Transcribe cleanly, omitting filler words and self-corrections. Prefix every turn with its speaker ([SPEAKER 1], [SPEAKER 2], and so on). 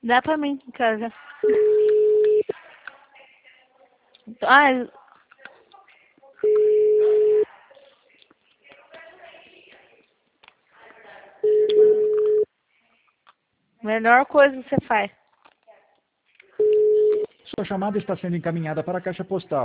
[SPEAKER 1] Dá pra mim, cara. Ah, melhor coisa que você faz.
[SPEAKER 2] Sua chamada está sendo encaminhada para a caixa postal.